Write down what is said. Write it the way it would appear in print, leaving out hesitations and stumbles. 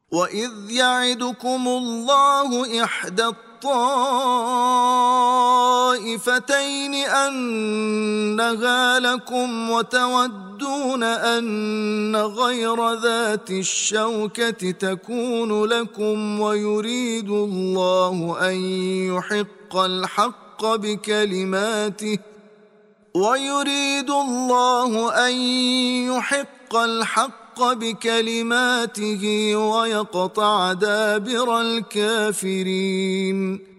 وإذ يعدكم الله إحدى الطائفتين أنها لكم وتودون أن غير ذات الشوكة تكون لكم ويريد الله أن يحق الحق بكلماته ويقطع دابر الكافرين.